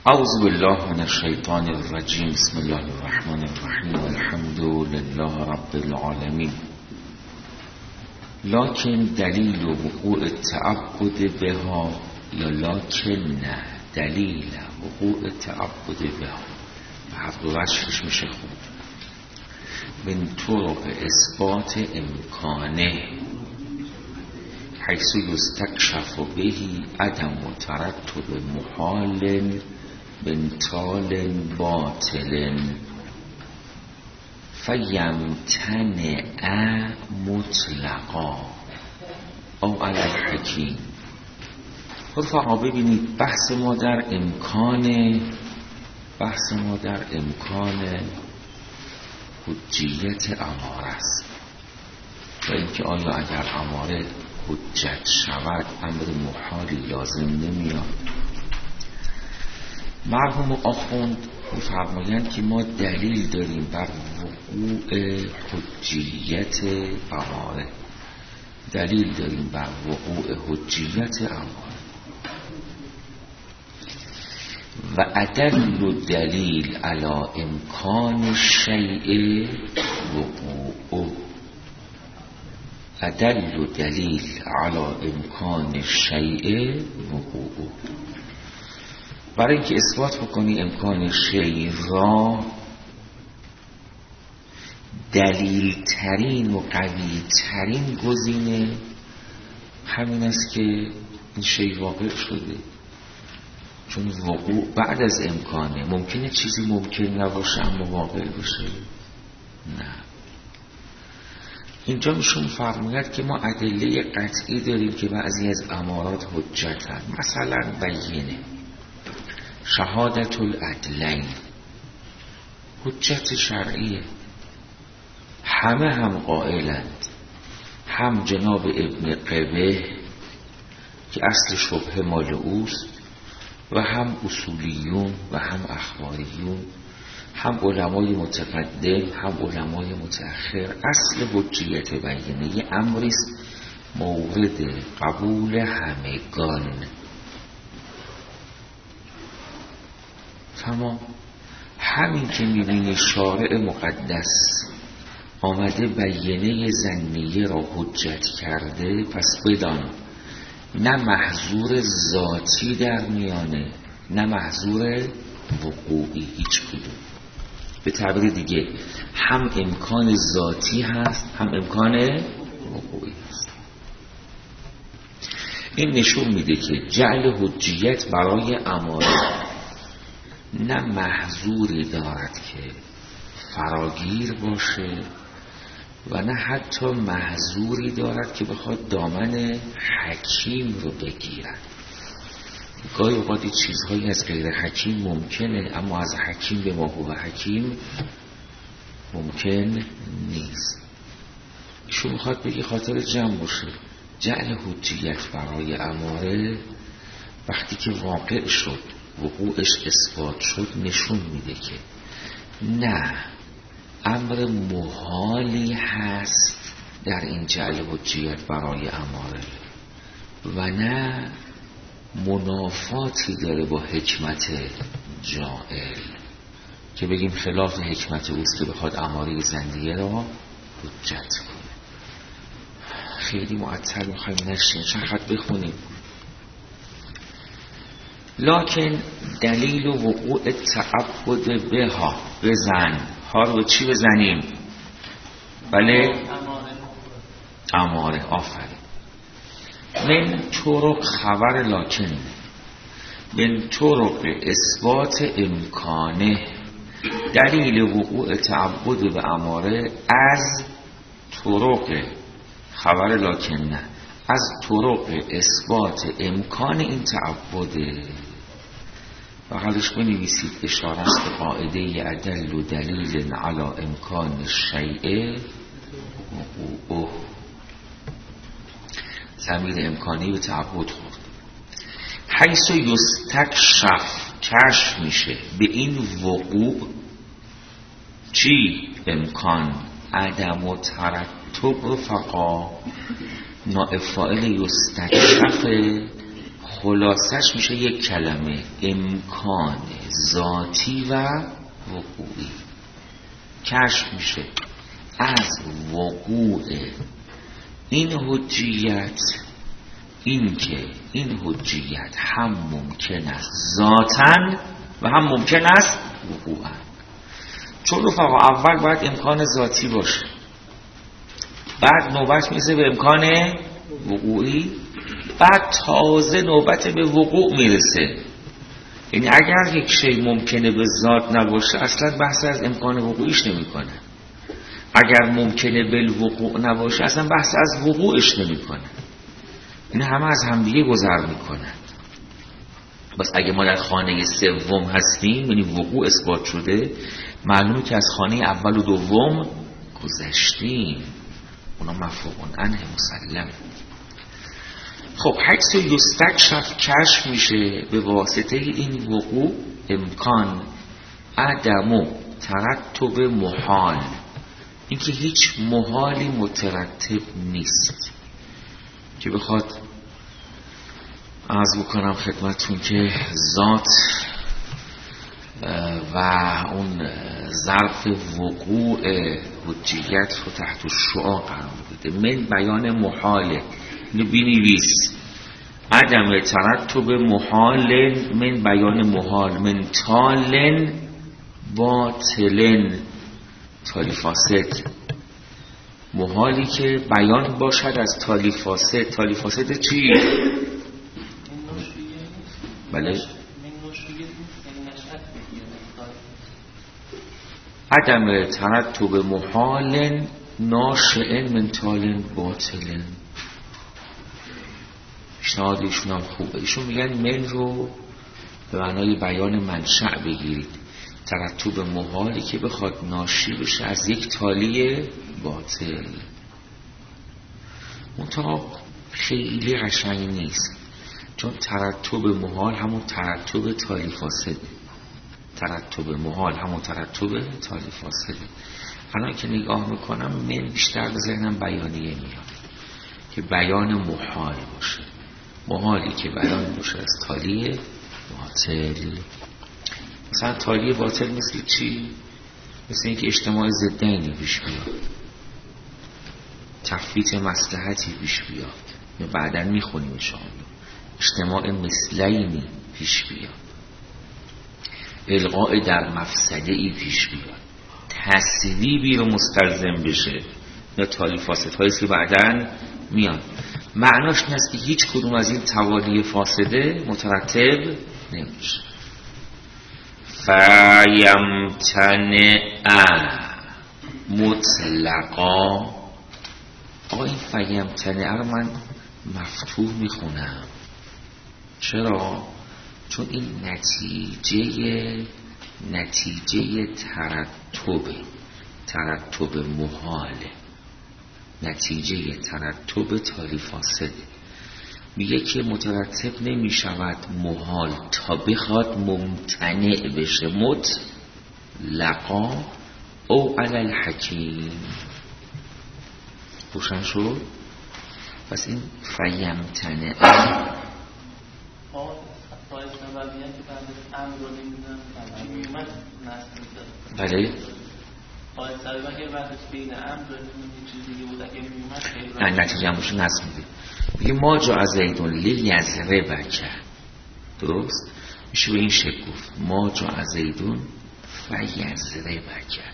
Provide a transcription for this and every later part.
اعوذ بالله من الشیطان الرجیم. بسم الله الرحمن الرحیم. الحمد لله رب العالمین. لکن دلیل وقوع التعبد بها، یا لکن دلیل وقوع التعبد بها، هر دو وجهش میشه خوب. من طرق اثبات امکانه حیث یستکشف بهی عدم ترتب محال بنتال باطل فیمتنع مطلقا او علی الحکیم. رفقا ببینید بحث ما در امکان حجیت اماره است و اینکه آیا اگر اماره حجت شود امر محالی لازم نمیاد. مرحوم آخوند می‌فرمایند که ما دلیل داریم بر وقوع حجیت اماره، دلیل داریم بر وقوع حجیت اماره و ادل دلیل علی امکان الشیء وقوعه، ادل دلیل علی امکان الشیء وقوعه. برای اینکه اثبات بکنی امکان شیء را، دلیل ترین و قوی ترین گزینه همین است که این شیء واقع شده، چون وقوع بعد از امکانه. ممکنه چیزی ممکن نباشه اما واقع بشه؟ نه. اینجا میشون فرماید که ما ادله قطعی داریم که بعضی از امارات حجتن، مثلا بینه، شهادت العدلین حجت شرعیه، همه هم قائلند، هم جناب ابن قبه که اصل شبهه مال اوست و هم اصولیون و هم اخباریون، هم علمای متقدم هم علمای متأخر. اصل حجیت بینه یه امریست مورد قبول همگان. تمام. همین که میبینی شارع مقدس آمده بینه ظنیه را حجت کرده، پس بدان نه محظور ذاتی در میانه نه محظور وقوعی، هیچ کدوم. به تعبیر دیگه هم امکان ذاتی هست هم امکان وقوعی هست. این نشون میده که جعل حجیت برای اماره نه محظوری دارد که فراگیر باشه و نه حتی محظوری دارد که بخواد دامن حکیم رو بگیرد. گاهی اوقات چیزهایی از غیر حکیم ممکنه اما از حکیم به ما هو حکیم ممکن نیست. ایشون میخواد بگی خاطر جمع باشه جعل حجیت برای اماره وقتی که واقع شد، وقوعش اثبات شد، نشون میده که نه امر محالی هست در این جعل حجیت برای اماره و نه منافاتی داره با حکمت جائل که بگیم خلاف حکمت اوست که بخواد اماره زندیه را حجت کنه. خیلی معطل میخوایم نشین، چند خط بخونیم. لکن دلیل وقوع التعبد بها، بزن ها رو چی بزنیم؟ بله اماره. آفرین. من طرق خبر لکن، من طرق اثبات امکانه، دلیل وقوع تعبد به اماره از طرق خبر لکن، نه از طرق اثبات امکان این تعبده. بغلش بنویسید اشاره است به قاعده ادل دلیل علی امکان الشیء وقوعه. ضمیر امکانی به تعبد خورد. حیث یستکشف، کشف میشه به این وقوع چی؟ امکان. عدم و ترتب رفقا نائب فاعل یستکشف خلاصش میشه یک کلمه: امکان ذاتی و وقوعی. کشف میشه از وقوع این حجیت، این که این حجیت هم ممکن است ذاتاً و هم ممکن است وقوعاً. چون رفقا اول باید امکان ذاتی باشه، بعد نوبت میرسه به امکان وقوعی، بعد تازه نوبت به وقوع میرسه. یعنی اگر یک شی ممکنه به ذات نباشه اصلا بحث از امکان وقوعیش نمیکنه، اگر ممکنه بالوقوع نباشه اصلا بحث از وقوعش نمیکنه. این همه از همدیگه گذر میکنن. بس اگه ما در خانه سوم هستیم، یعنی وقوع اثبات شده، معلومه که از خانه اول و دوم گذشتیم، اونا مفهوم عنه مسلم. خب حدس یستکشف کشف میشه به واسطه این وقوع امکان عدم ترتب محال، اینکه هیچ محالی مترتب نیست که بخواد عرض بکنم خدمتون که ذات و اون ظرف وقوع حجیت رو تحت شعاع قرار بده. من بیان محاله، اینو بنویس: عدم ترتب محال من بیان محال، من تالن باطلن تالی فاسد. محالی که بیان باشد از تالی فاسد. تالی فاسد چی؟ بله، عدم ترتب محال ناشئ من تالن باطلن. پیشنهاد ایشون هم خوبه. ایشون میگن من رو به معنای بیان منشأ بگیرید، ترتب محالی که بخواد ناشی بشه از یک تالی باطل. منتها خیلی قشنگ نیست، چون ترتب محال همون ترتب تالی فاسده. ترتب محال همون ترتب تالی فاسده. الان که نگاه میکنم من بیشتر به ذهنم بیانیه میاد که بیان محال باشه، محالی که بیان باشه از تالی باطل. مثلا تالی باطل مثل چی؟ مثل اینکه اجتماع ضدینی پیش بیاد، تفویت مصلحتی پیش بیاد، یا بعداً میخونیم انشاءالله اجتماع مثلینی پیش بیاد، الغاء در مفسده‌ای پیش بیاد، تصویبی رو مستلزم بشه، یا تالی فاسدهایی که بعداً میاد. معناش این است که هیچ کدوم از این توالی فاسده مترتب نمیشه. فیمتنع مطلقا. آقا این فیمتنع رو من مفتوح میخونم. چرا؟ چون این نتیجه ترتب محاله، نتیجه ترتب تالی فاسده. میگه که مترتب نمی شود محال تا بخواد ممتنع بشه، مطلقا او علی الحکیم. روشن شد؟ پس این فیمتنع بله؟ نه نتیجه هم باشه نصب میده. میگه ما جا از زیدون لیزره بکر، درست؟ میشه به این شکل گفت ما جا از زیدون فیزره بکر،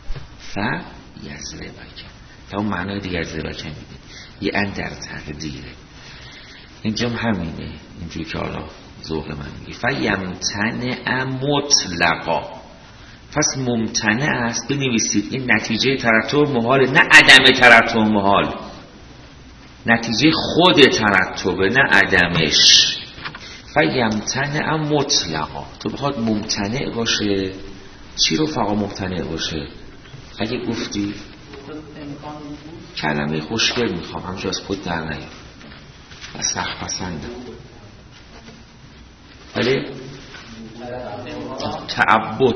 فیزره بکر. تا اون معنای دیگه از بکر میده، یه اندر تقدیره. اینجا همینه، اینجوری که حالا ذوق من میگه فیمتنع مطلقا. پس ممتنع است. بنویسید این نتیجه ترتب محال، نه عدم ترتب محال، نتیجه خود ترتبه نه عدمش. فیمتنع مطلقا. تو بخواد ممتنع باشه، چی رو فقط ممتنع باشه؟ اگه گفتی کلمه خوشگل میخوام همجا از خود در نیاد و سخت پسندم، ولی تعبد،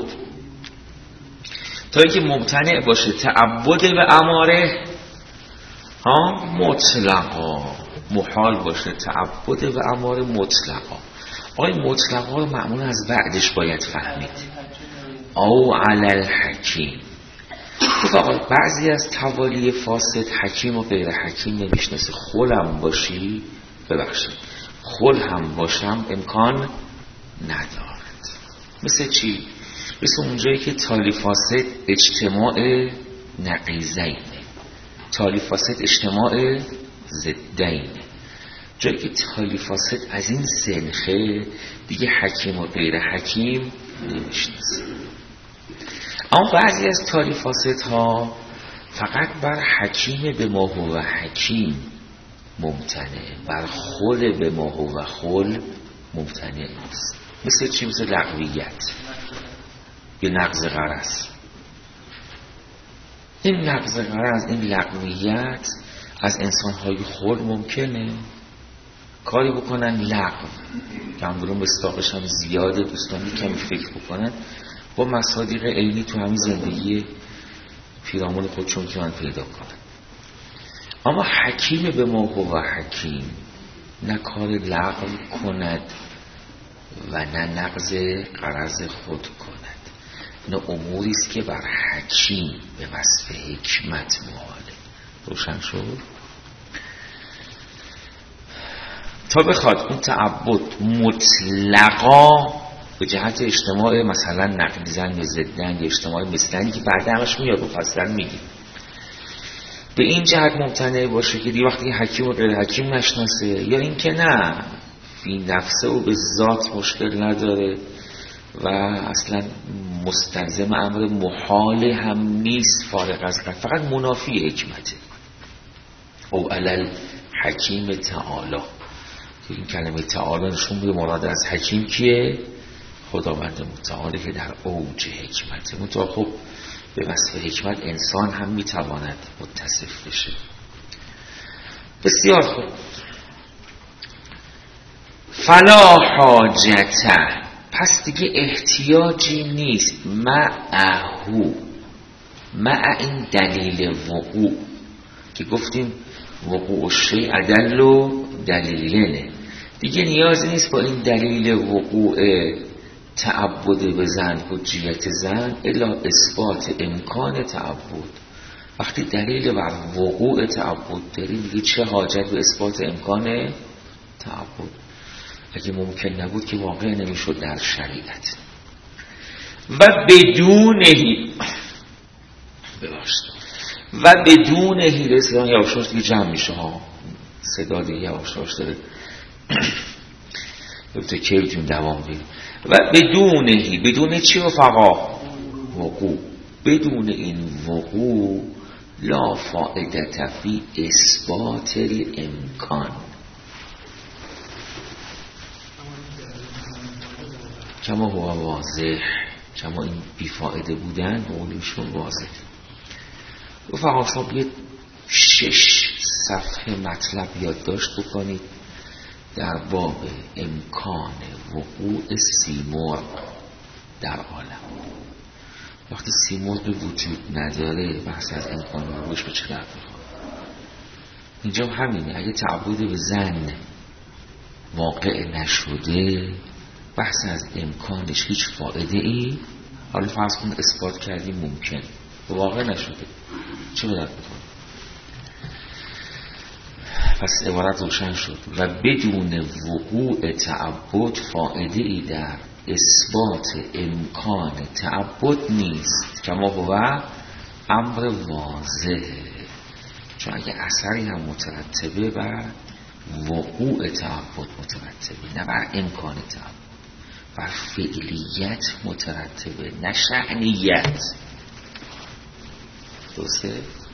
تا اینکه ممتنع باشه تعبد به اماره ها مطلقا. محال باشه تعبد و امر مطلقا. آیا مطلقا رو معمولا از بعدش باید فهمید. او علی الحکیم. بعضی از توالی فاسد حکیم و غیر حکیم نمیشناسه. خلم باشی، ببخشید، خل هم باشم امکان ندارد. مثل چی؟ مثل اونجایی که تالی فاسد اجتماع نقیضینه، تالی فاسد اجتماع ضدینه. جایی که تالی فاسد از این سنخه دیگه حکیم و غیر حکیم نمیشناسه. اما بعضی از تالی فاسد ها فقط بر حکیم به ما هو حکیم ممتنع، بر خل به ما هو خل ممتنع نیست. مثل چی؟ مثل لغویت یا نقض غرض. این نقض غرض، این لغویت از انسان‌های خل ممکنه کاری بکنن لغو که همدارون مصداقش هم زیاده، دوستان کمی فکر بکنن، با مصادیق عینی تو همین زندگی پیرامون خودشون که من پیدا کنن. اما حکیم به ما هو حکیم نه کار لغو کند و نه نقض غرض خود کند. نه اموری است که بر حکیم به وصف حکمت محاله. روشن شد؟ تا بخواد اون تعبد مطلقا به جهت اجتماع مثلا نقیضن یا ضدن یا اجتماع مثلنی که بعد همش میاد مفصل میگیم، به این جهت ممتنع باشه که دی وقتی حکیم و غیر حکیم نشناسه، یا این که نه فی نفسه و به ذات مشکل نداره و اصلا مستلزم امر محال هم نیست، فارغ از قد، فقط منافی حکمته. او علل حکیم تعالی، این کلمه تعالی نشون به مراد از حکیم کیه؟ خداوند متعال که در اوج حکمته. منتها خب به وصف حکمت انسان هم میتواند متصف بشه. بسیار خوب. فلا حاجته، پس دیگه احتیاجی نیست معهو، مع این دلیل وقوع که گفتیم وقوع شیء ادل و دلیلنه، دیگه نیازی نیست با این دلیل وقوع تعبد بزن حجیت زن الا اثبات امکان تعبد. وقتی دلیل بر وقوع تعبد داریم دیگه چه حاجت به اثبات امکان تعبد؟ اگه ممکن نبود که واقع نمیشد در شریعت. و بدونهی، و بدونهی رسیدان یواشاش دیگه جمع میشه ها، صدا دیگه یواشاش داره دکتر کیل جون دوام دید. و بدونهی، بدون چی رفقا؟ وقوع. بدون این وقوع لا فائدت فی اثبات الامکان. کما هو واضح، کما این بیفائده بودن قولشون واضح. رفقا شما بیاد 6 صفحه مطلب یادداشت بکنید در باب امکان وقوع سیمرغ در عالم. وقتی سیمرغ به وجود نداره بحث از امکان وقوعش به چه درد میخواد؟ اینجا همینه. اگه تعبد به زن واقع نشده بحث از امکانش هیچ فایده ای، حالا فرض کن اثبات کردیم ممکن، واقع نشده، چه به درد میخواد؟ پس عبارت روشن شد. و بدون وقوع تعبد فائده ای در اثبات امکان تعبد نیست، کما هو امر واضحه. چون اگه اثری هم مترتبه بر وقوع تعبد مترتبه، نه بر امکان تعبد، بر فعلیت مترتبه نه شأنیت. درسته؟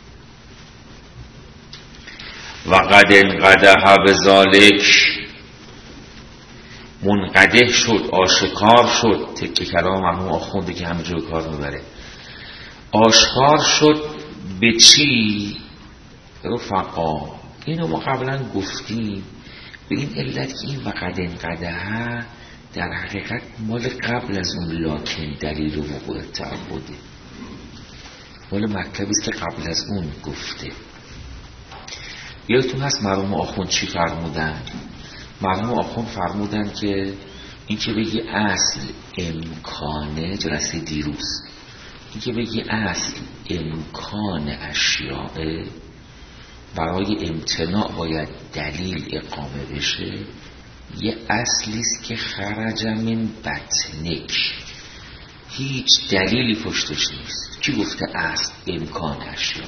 و قد انقدح بذالک، منقدح شد، آشکار شد. تکه کلام مرحوم آخونده که همه جای کار میبره. آشکار شد به چی؟ رفقا اینو ما قبلا گفتیم به این علت که این و قد انقدح در حقیقت مال قبل از اون لکن دلیل وقوع تعبده، مال مطلبی است که قبل از اون گفته. یادتون هست مرحوم آخوند چی فرمودن؟ مرحوم آخوند فرمودن که این که بگی اصل امکانه، جلسه دیروز، این که بگی اصل امکان اشیاء، برای امتناع باید دلیل اقامه بشه، یه اصلیست که خرج من بطنک، هیچ دلیلی پشتش نیست. کی گفته اصل امکان اشیاء؟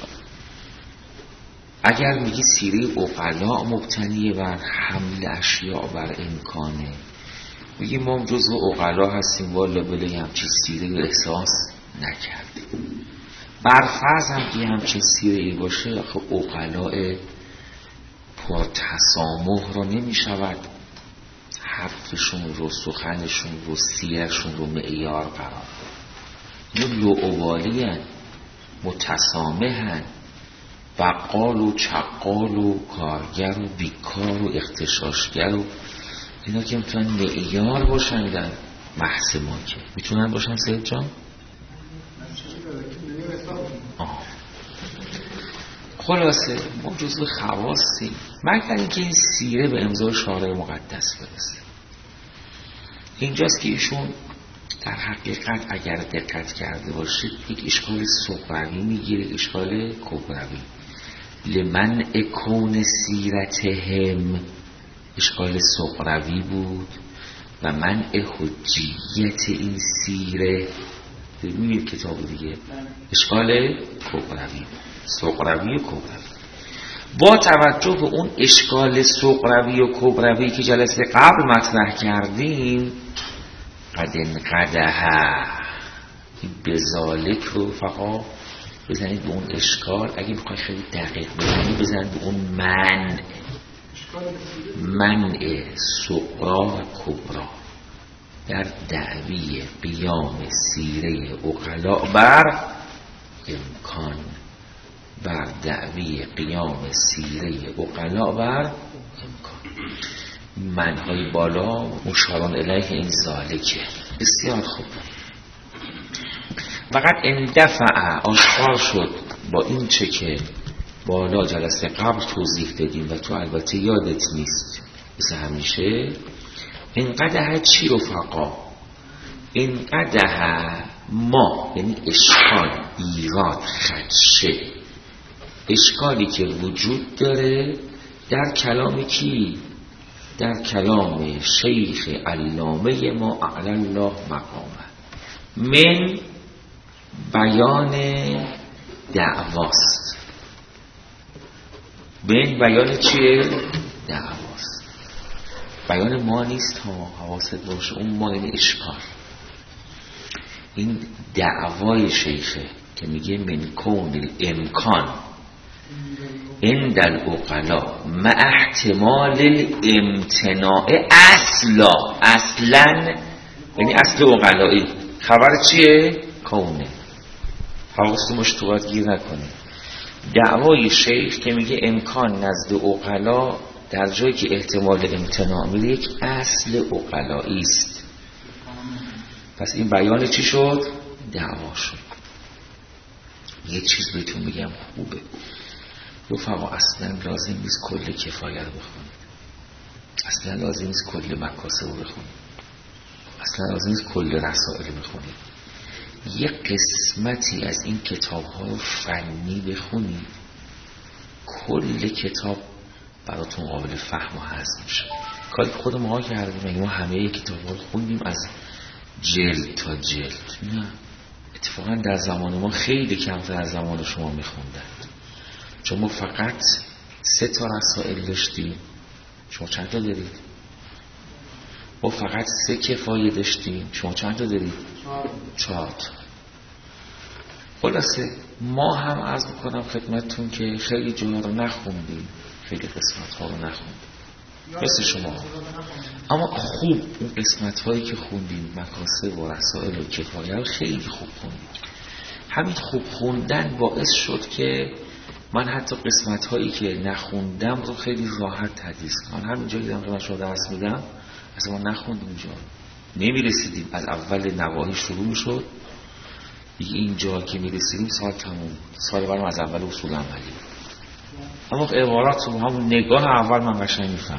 اگر میگی سیره عقلاء مبتنیه بر حمل اشیاء بر امکانه، میگی ما جزو عقلاء هستیم، والا بله همچین سیره احساس نکردیم. برفرض هم که همچین سیره باشه، خب عقلاء پر تسامح رو نمیشود حرفشون رو، سخنشون رو، سیرشون رو معیار قرار داد. یه لعوالی هن، متسامح هن، بقال و چقال و کارگر و بیکار و اختشاشگر و اینا که میتونن معیار باشن در بحث ما، که میتونن باشن. سید جان خلاصه ما جزو خواستیم، مگر اینکه این سیره به امضای شارع مقدس برسه. اینجاست که ایشون در حقیقت اگر دقت کرده باشید یک اشکال صغروی میگیره، اشکال کبروی. لمن اکون سیرتهم اشکال صغروی بود و منع حجیت این سیره ببینید کتاب دیگه اشکال کبروی، صغروی و کبروی. با توجه به اون اشکال صغروی و کبروی که جلسه قبل مطرح کردیم، قد انقدها بذالک رو فقط بزنید به اون اشکال. اگه میخوای خیلی دقیق بزنید بزنید به اون منع صغرا و کبرا در دعوی قیام سیره عقلاء بر امکان، بر دعوی قیام سیره عقلاء بر امکان. منهای بالا مشارون الیه این ذالکه. بسیار خوب. فقط اندفع آشکار شد با این چه که بالا جلسه قبل توضیح دادیم و تو البته یادت نیست مثل همیشه. اینقدر چی رفقا؟ اینقدر ما، یعنی اشکال، ایراد، خدشه، اشکالی که وجود داره در کلام کی؟ در کلام شیخ علامه ما اعلی الله مقامه، من بیان دعواست. من بیان چیه؟ دعواست. بیان ما نیست ها، حواست باشه. اون ما یعنی اشکال. این دعوای شیخه که میگه من کون الامکان عند العقلاء مع احتمال الامتناع اصلا، یعنی اصل عقلایی. خبر چیه؟ کونه. حواستون باشه تو باید گیر نکنه. دعوای شیخ که میگه امکان نزد عقلا در جایی که احتمال امتناع میده یک اصل عقلایی است. پس این بیان چی شد؟ دعوا شد. یه چیز بهتون میگم خوبه رفقا، اصلا لازم نیست کل کفایه رو بخونید، اصلا لازم نیست کل مکاسب رو بخونید، اصلا لازم نیست کل رسائل بخونید. یه قسمتی از این کتاب ها رو فنی بخونید، کل کتاب براتون قابل فهم و هضم میشه. کاری که خود ما کردیم، ما همه کتاب ها رو خوندیم از جلد تا جلد. نه، اتفاقا در زمان ما خیلی کمتر از زمان شما میخوندن، چون ما فقط 3 تا رسائل داشتیم. شما چند تا دارید؟ ما فقط 3 کفایه داشتیم. شما چند تا دارید؟ 4 تا. خلاصه ما هم عرض میکنم خدمتتون که خیلی جاها رو نخوندیم، خیلی قسمت ها رو نخوندیم مثل شما، اما خوب اون قسمت هایی که خوندیم، مکاسب و رسائل و کفایه رو خیلی خوب خوندیم. همین خوب خوندن باعث شد که من حتی قسمت هایی که نخوندم رو خیلی راحت تدریس کنم. همین جایی که من شما درس میدم اصلا ما نخوندیم، اینجا نمیرسیدیم، از اول نواحی شروع میشد، دیگه اینجا که میرسیدیم سال تموم. سال بعدم از اول اصول عملی. اما عبارات رو همون نگاه اول من قشنگ میفهمم.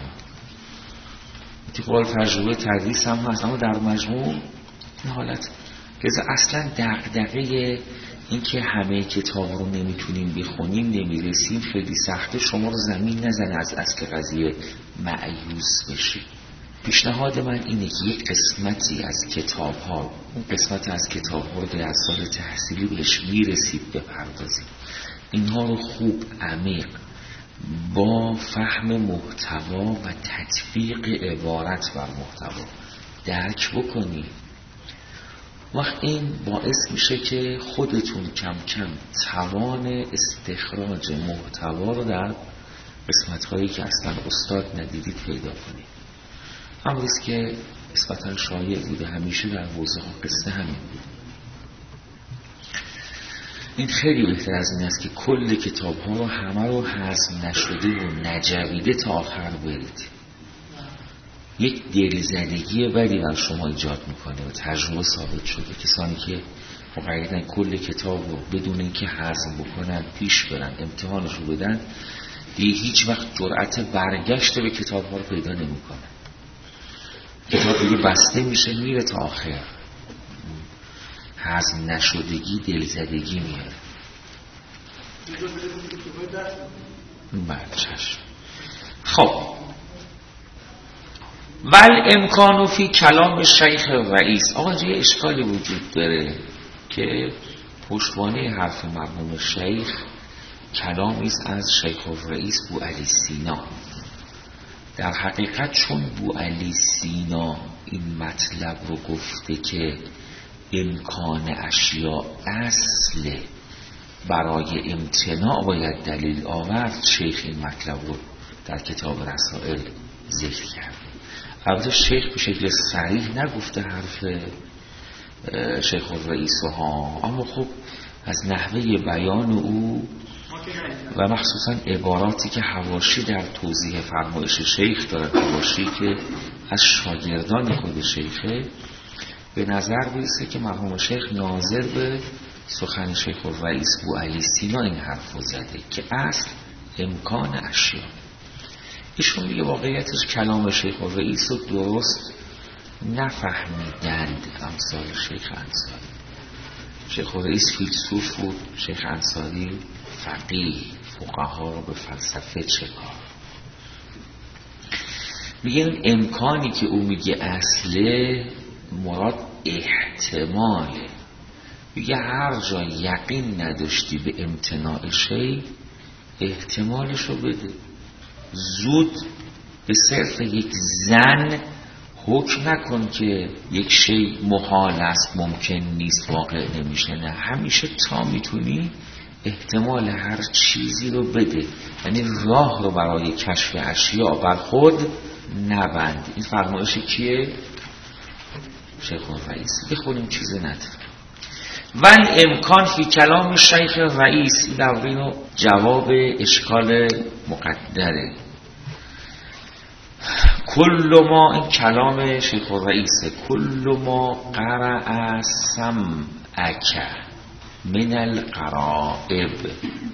قابل تجربه تدریس هم هست، اما در مجموع این حالت لذا اصلا دغدغه این که همه کتاب رو نمیتونیم بخونیم نمیرسیم خیلی سخته. شما رو زمین نزنه از اصل قضیه مأیوس بشی. پیشنهاد من اینه که یک قسمتی از کتاب ها، اون قسمت از کتاب ها رو در سال تحصیلی بهش میرسید بپردازیم، اینها رو خوب عمیق با فهم محتوا و تطبیق عبارت بر محتوا درک بکنید. وقت این باعث میشه که خودتون کم کم توان استخراج محتوا رو در قسمت هایی که اصلا استاد ندیدید پیدا کنید. امریست که نسبتاً شایع بوده همیشه در حوزه ها قصه همین بود. این خیلی بهتر از این است که کل کتاب ها رو همه رو هضم نشده و نجویده تا آخر برید. یک دلزدگی بدی بر شما ایجاد میکنه و تجربه ثابت شده. کسانی که مقیدن کل کتاب رو بدون اینکه هضم بکنن پیش برن امتحانش رو بدن دیگه هیچ وقت جرأت برگشت به کتاب ها رو پیدا نمیکنن. کتاب دیگه بسته میشه میره تا آخر. هضم نشدگی دلزدگی میاره. بچه‌ش خب امکانو فی کلام شیخ رئیس. آقا یه اشکالی وجود داره که پشتوانه حرف مرحوم شیخ کلامی است از شیخ الرئیس بوعلی سینا. در حقیقت چون بوعلی سینا این مطلب رو گفته که امکان اشیاء اصل برای امتناع باید دلیل آورد، شیخ این مطلب رو در کتاب رسائل ذکر کرده. البته شیخ به شکل صریح نگفته حرف شیخ الرئیس ها، اما خب از نحوه بیان او و مخصوصا عباراتی که حواشی در توضیح فرمایش شیخ داره، حواشی که از شاگردان خود شیخه، به نظر برسه که مرحوم شیخ ناظر به سخن شیخ الرئیس بوعلی سینا این حرف رو زده که اصل امکان اشیاء. ایشون میگه واقعیتش کلام شیخ الرئیس رو درست نفهمیدند امثال شیخ انصاری. شیخ الرئیس فیلسوف بود، شیخ انصاری فقیه، فقها رو به فلسفه چه کار. میگه امکانی که او میگه اصله مراد احتماله. میگه هر جا یقین نداشتی به امتناع شی احتمالشو بده. زود به صرف یک زن حکم نکن که یک شی محال است، ممکن نیست، واقع نمیشه. نه، همیشه تا میتونی احتمال هر چیزی رو بده، یعنی راه رو برای کشف اشیاء بر خود نبند. این فرمایش کیه؟ شیخ الرئیس. بخونیم چیزی نداره. ول امکان فی کلام شیخ رئیس، این در اینو جواب اشکال مقدره. کل ما، این کلام شیخ الرئیسه، کل ما قرأ سمعک من القرائب،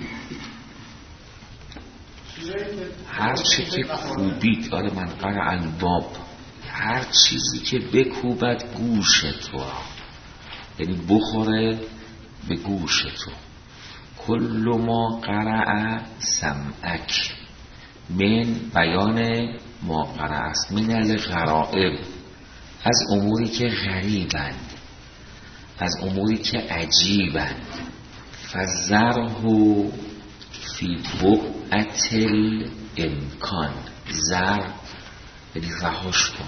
هر چی که کوبید، آره من قرأ الباب، هر چیزی که بکوبد گوش تو، یعنی بخوره به گوش تو. کل ما قرأ سمعک، من بیان ما قرأ است، من الغرائب، از اموری که غریبند، از اموری که عجیبند. فذره فی بقعة الامکان، زر یعنی رهاش کن،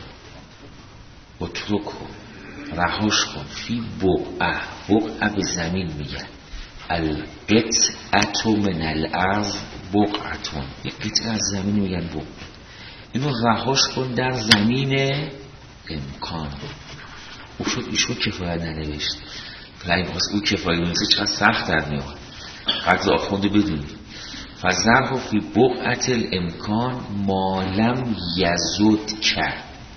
اترکو رهاش کن، فی بقعه، بقعه به زمین میگن، القطعة من الارض بقعتون، یک قطعه از زمین میگن بقعه. اینو رهاش کن در زمین امکان. او شد ایشون کفایت ننوشت، ولی باز او کفایت ننوشت چقدر سخت در میاد. قدر آخونده بدونید فذره فی بقعة الامکان ما لم یزدک،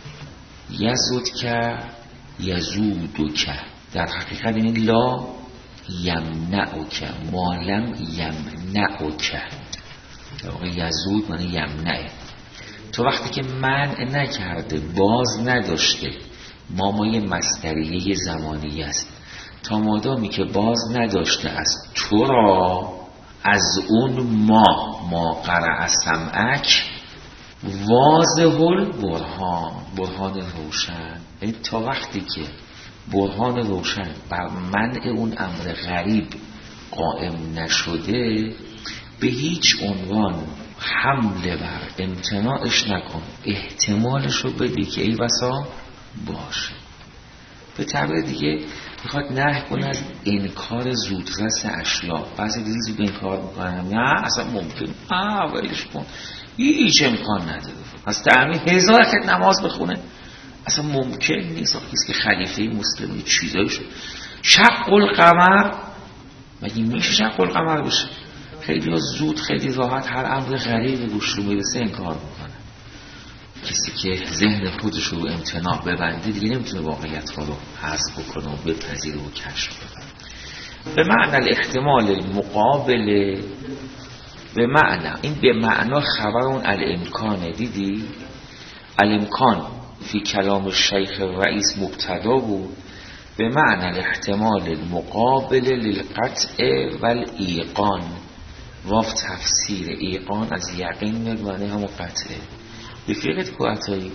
یزدک یزودک، در حقیقت این لا یمنعک، ما لم یمنعک. در واقع یزود معنی یمنعه. تو وقتی که منع نکرده، باز نداشته، مایه مصدریه زمانی است، تا مادامی که باز نداشته است تو را از اون ما قرع سمعک واضح برهان روشن. یعنی تا وقتی که برهان روشن بر منع اون امر غریب قائم نشده، به هیچ عنوان حمله بر امتناعش نکن، احتمالش رو بدی که ای بسا باشه. به تعبیر دیگه میخواد نهی کنه از انکار زودرس اشیاء. بعضی دیگه زود انکار میکنن، نه اصلا ممکن، ولش کن، هیچ امکان نداره. از تعمیم 1000 رکعت نماز بخونه اصلا ممکن نیست. کسی که خلیفه مسلمی چیزایی شد، شق القمر، مگه میشه شق القمر بشه؟ خیلی زود، خیلی راحت هر امر غریب گوش رو میرسه انکار میکنه. کسی که ذهن خودش رو امتناع ببنده دیگه نمیتونه واقعیت ها رو حذف بکنه و بپذیره و کشف بکنه. به معنی الاحتمال المقابل، به معنی این به معنا خبر اون الامکانه. دیدی الامکان فی کلام شیخ رئیس مبتدا بود، به معنی الاحتمال المقابل للقطع والایقان. واف تفسیر ایقان از یقین میاد، معنی همون قطعه. بفیقت کو عطایی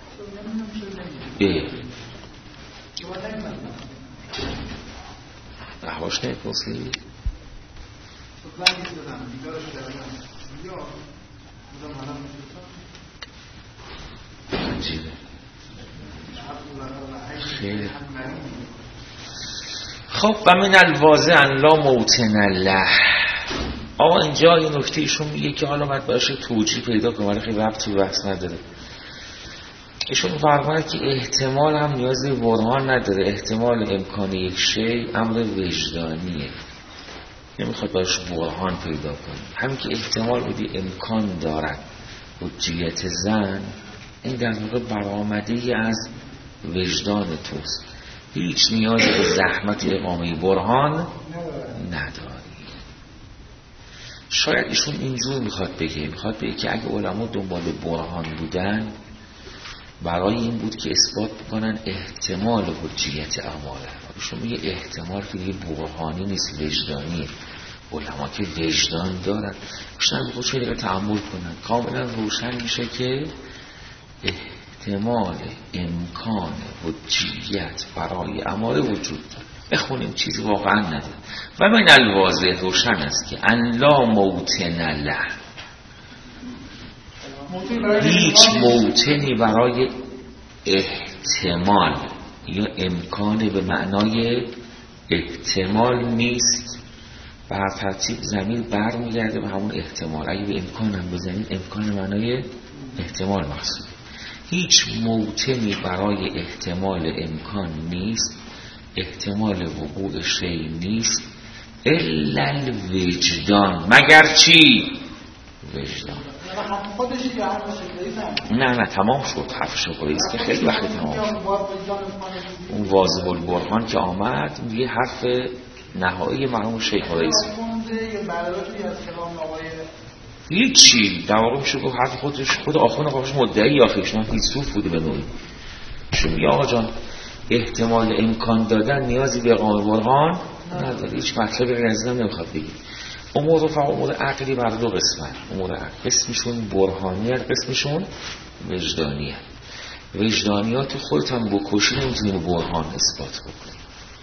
احواش نمیپرسی عجیبه. خیلی خب و من الواضح ان لا موطن له. آقا اینجا این نکته ایشون میگه که حالا باید باشه توجیه پیدا کنه، ولی خیلی ربطی به بحث نداره. ایشون فرمونه که احتمال هم نیاز به برهان نداره. احتمال امکان یک شی امر وجدانیه، نمیخواد باش برهان پیدا کنه. همین که احتمال بودی امکان دارد حجیت زن، این در واقع برآمده از وجدان توست، هیچ نیاز به زحمت اقامه برهان نداری. شاید ایشون اینجور میخواد بگه که اگه علما دنبال برهان بودن، برای این بود که اثبات بکنن احتمال حجیت اعماله. ایشون میگه احتمال که دیگه برهانی نیست، وجدانیه. علما که وجدان دارن، بیشتر بخود چه دیگه تأمل کنن، کاملا روشن میشه که احتمال امکان حجیت برای اعمال وجود داره. بخونیم چیزی واقعا نداره. و من الواضح روشن است که ان لا موطن له، هیچ موطنی برای احتمال یا امکان به معنای احتمال نیست. و هر ترتیب ضمیر برمیگرده به همون احتمال. اگه به امکان هم بزنید، امکان معنای احتمال محسوب. هیچ موطنی برای احتمال امکان نیست، احتمال وقوع شیء نیست، الا الوجدان، مگر چی؟ وجدان. نه تمام شد. حرف شکریست که خیلی وقت تمام شد. اون واضح البرهان که آمد یه حرف نهایی مرحوم شیخ رئیس. هیچی در واقع میشه گفت حرف خودش، خود آخوند خودش مدعی آخیشون فیلسوف بوده به نوعی. شما میگه آقا جان احتمال امکان دادن نیازی به اقامه برهان نداره. هیچ مطلبی رزیدم نمیخواد بگید. امور رفع امور عقلی بر دو قسمه. امور عقل قسمشون برهانیت، قسمشون وجدانیت. وجدانیات خودت هم بکشی نمیتونی به برهان اثبات بکنی.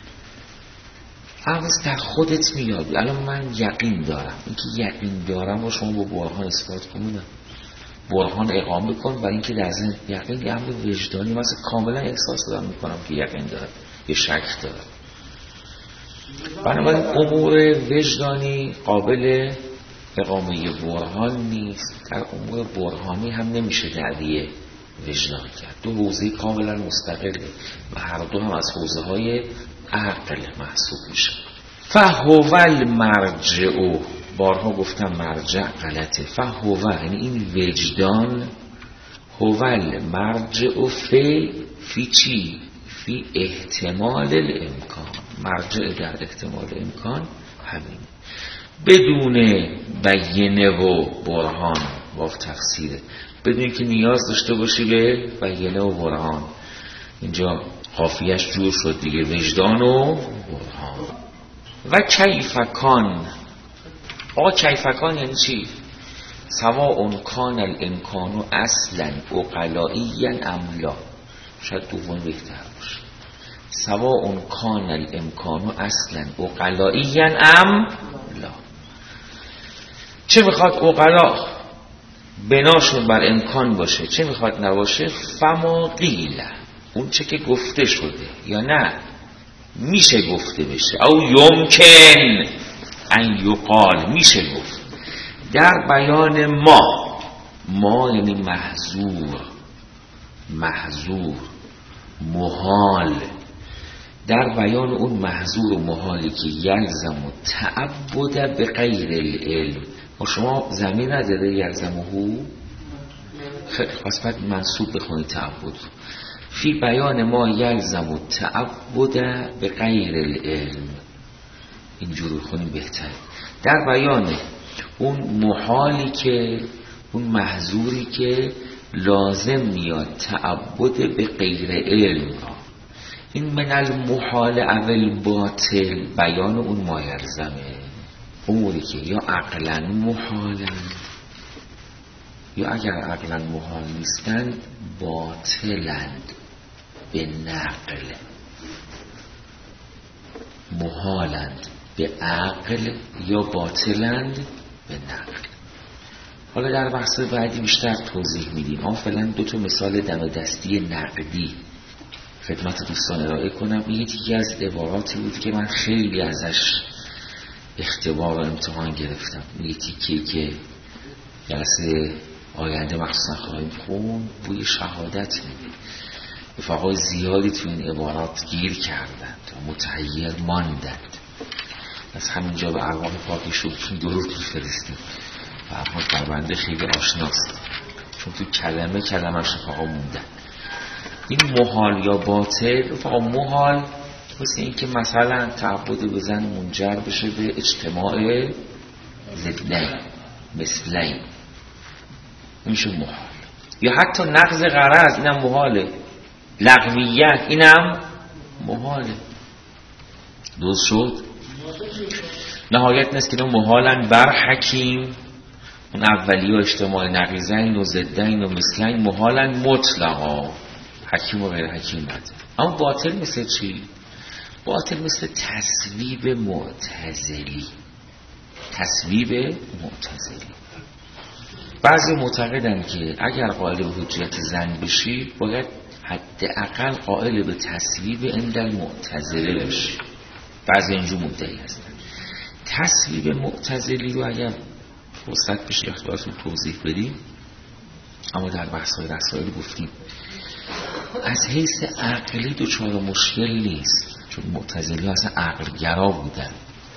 عوض در خودت میاد. الان من یقین دارم، اینکه یقین دارم و شما با برهان اثبات کنید، برهان اقامه کن. برای اینکه در ذهن یقین یه امر وجدانی، مثلا کاملا احساس دارم میکنم که یقین دارم، یه شک دارم. بنابراین امور وجدانی قابل اقامه برهان نیست. در امور برهانی هم نمیشه دعوی وجدان کرد. دو حوزه کاملا مستقله و هر دو هم از حوزه های عقل محسوب میشه. فهو المرجع، بارها گفتم مرجع غلطه. فهو یعنی این وجدان، هو المرجع فی چی؟ فی احتمال الامکان. مرجع در احتمال امکان همین. بدون بیینه و برهان. واو تفسیره، بدون که نیاز داشته باشی به بیینه و برهان. اینجا قافیه‌اش جور شد دیگه، وجدان و برهان. و کیفکان. آقا کیفکان یعنی چی؟ سواء کان الامکان اصلا عقلائیا ام لا. شاید دوم بهتر باشه. سواء کان الامکان اصلا عقلائیا ام لا. چه میخواد عقلا بناشون بر امکان باشه، چه میخواد نباشه. فما قیل، اون چه که گفته شده یا نه میشه گفته بشه، او یمکن ان یقال، میشه گفت در بیان ما یعنی محظور محال، در بیان اون محظور و محالی که یلزم و تعبد به غیر العلم. و شما زمین نداره یلزمهو، خیلی خواست بعد منصوب بخونی تعبد. فی بیان ما یلزم و تعبد به غیر العلم، اینجوری خونیم بهتر. در بیان اون محالی که، اون محظوری که لازم میاد تعبد به غیر علم. این من المحال اول باطل، بیان اون ما یلزمه. اموری که یا عقلا محالند یا اگر عقلا محال نیستند باطلند به نقل. محالند به عقل یا باطلند به نقل. حالا در بحث بعدی بیشتر توضیح میدیم، اما فعلا 2 مثال دم دستی نقدی خدمت دوستان ارائه کنم. این یکی از عباراتی بود که من خیلی ازش اختبار و امتحان گرفتم. یه تیکه‌ای که جلسه آینده مخصوصا خواهیم خوند بوی شهادت میده. رفقای زیادی تو این عبارات گیر کردند و متحیر ماندند. از همینجا به ارواح پاکشون درود می‌فرستیم و ارواح بر بنده خیلی آشناست، چون تو کلمه‌اش رفقا موندن. این محال یا باطل، رفقا محال مثل این که مثلا تعبد بزن منجر بشه به اجتماع ضدین مثلین، میشه محال. یا حتی نقض غرض، اینم محاله. لغویت، اینم محاله. درست شد؟ نهایت نیست که محالن بر حکیم، اون اولی ها اجتماع نقیزین و ضدین و مثلین محالن مطلقا، حکیم و غیر حکیم نداره. اما باطل مثل چی؟ باطل مثل تصویب معتزلی. بعضی معتقدن که اگر قائل به حجیت زن بشی باید حداقل قائل به تصویب عند المعتزله بشی. بعضی اینجور مدعی هستن. تصویب معتزلی رو اگر فرصت بشه اختبارتون توضیح بدیم، اما در بحث‌های رسائل گفتیم از حیث عقلی دچار مشکل نیست، چون معتزلی اصلا عقلگرا بودن.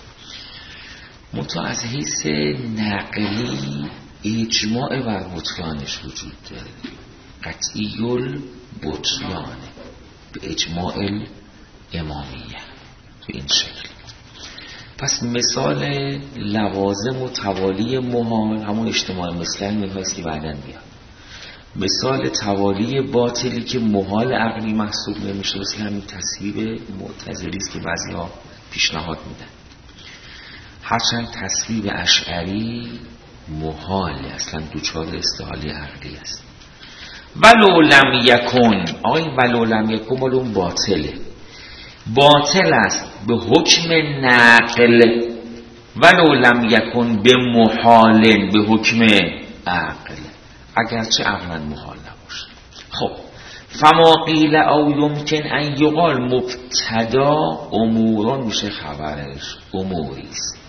منتها از حیث نقلی اجماع بر بطلانش وجود داره، قطعی البطلان به اجماع الامامیه تو این شکل. پس مثال لوازم و توالی محال همون اجتماع مثلین می‌هست که بعداً میاد. مثال توالی باطلی که محال عقلی محسوب نمیشه مثل همین تصویب معتزلی است که بعضی‌ها پیشنهاد میدن. هرچند تصویب اشعری محاله، اصلا دوچار استحاله عقلی است. ولو لم یکن، آقای ولو لم یکن مال اون باطله، باطل است به حکم نقل. ولو لم یکن به محال به حکم عقل، اگرچه عقلا محال نباشه. خب فما قیل او یمکن ان یقال مبتدا اموران میشه خبرش، اموریست.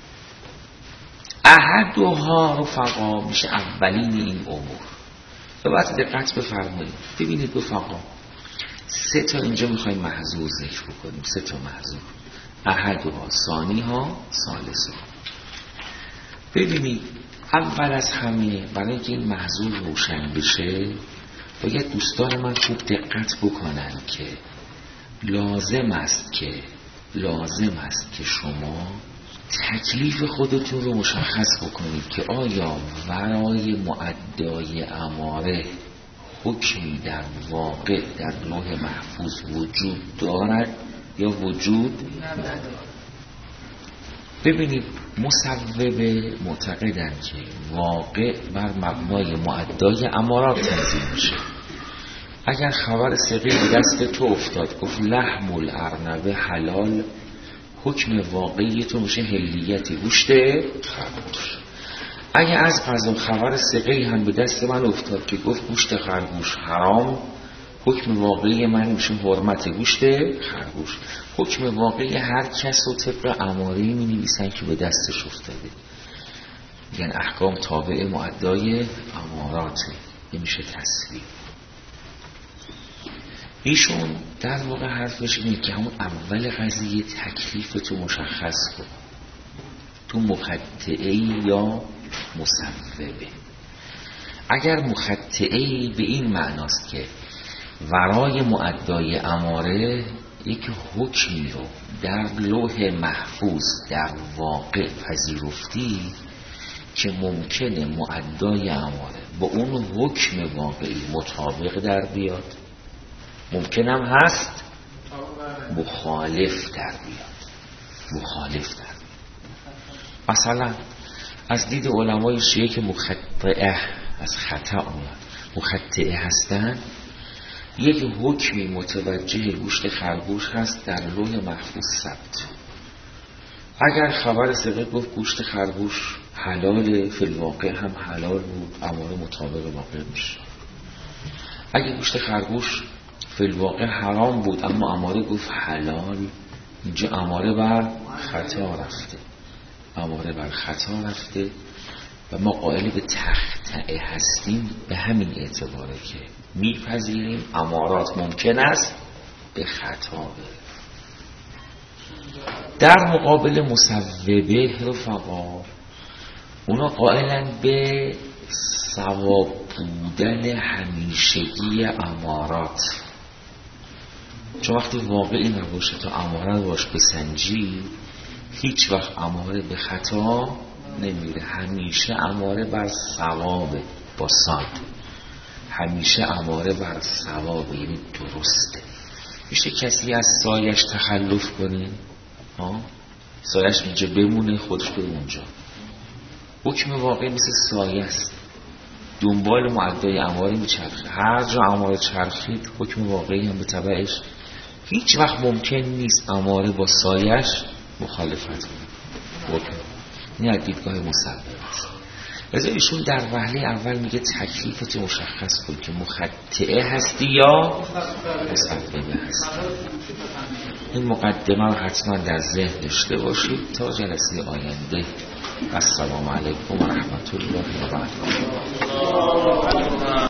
احدها رفقا میشه اولین این امور. و باید دقت بفرمایید. ببینید رفقا 3 اینجا میخوایم محظور ذکر بکنیم، 3 محظور. احدها، ثانیها، ثالثها. ببینید اول از همه برای اینکه این محظور روشن بشه باید دوستان من خوب دقت بکنن که لازم است که شما تکلیف خودتون رو مشخص بکنید که آیا ورای مؤدای اماره حکمی در واقع در لوح محفوظ وجود دارد یا وجود ندارد. ببینید مصوبه معتقدن که واقع بر مبنای مؤدای امارات تنظیم میشه. اگر خبر ثقیل به دست تو افتاد گفت لحم الارنبه حلال، حکم واقعی تو میشه حلیت گوشت خرگوش. اگه از قضا خبر ثقیل هم به دست من افتاد که گفت گوشت خرگوش حرام، حکم واقعی من میشه حرمت گوشت خرگوش. حکم واقعی هر کس و طبق اماره‌ای می نویسن که به دستش افتاده، یعنی احکام تابع مؤدای اماراته، نمیشه تصویب. ایشون در واقع حرفش اینه که همون اول قضیه تکلیف تو مشخص کن، تو مخطئه یا مصوبه. اگر مخطئه به این معناست که ورای مؤدای اماره یک حکمی رو در لوح محفوظ در واقع پذیرفتی که ممکنه مؤدای اماره با اون حکم واقعی مطابق در بیاد، ممکن هم هست مخالف در بیاد. مثلا از دید علمای شیعه که مخطئه از خطا اومد، مخطئه هستن، یک حکمی متوجه گوشت خرگوش هست در لوح محفوظ ثبت. اگر خبر ثقیل گفت گوشت خرگوش حلاله، فی الواقع هم حلال بود، اماره مطابق واقع میشه. اگه گوشت خرگوش فی الواقع حرام بود اما اماره گفت حلال، اینجا اماره بر خطا رفته و ما قائل به تخطئه هستیم به همین اعتباره که میپذیریم امارات ممکن است به خطا بره. در مقابل مصوبه رفقا، اونا قائلن به ثواب بودن همیشگی امارات، چون وقتی واقعی نباشه تا اماره باش بسنجی، هیچ وقت اماره به خطا نمیره، همیشه اماره بر ثوابه، با صاد همیشه اماره بر ثوابه، یعنی درسته. میشه کسی از سایش تخلف کنه؟ سایش اینجا بمونه، خودش به اونجا. حکم واقعی مثل سایه است، دنبال مؤدای اماره میچرخه، هر جا اماره چرخید حکم واقعی هم به تبعش. هیچ وقت ممکن نیست اماره با سایش مخالفت کنه. این از دیدگاه مصوبه است. لذا ایشون در وهله اول میگه تکلیفت مشخص کن که مخطئه هستی یا مصوبه هستی. این مقدمه رو حتما در ذهن داشته باشید تا جلسه آینده. السلام علیکم و رحمت الله و برکاته.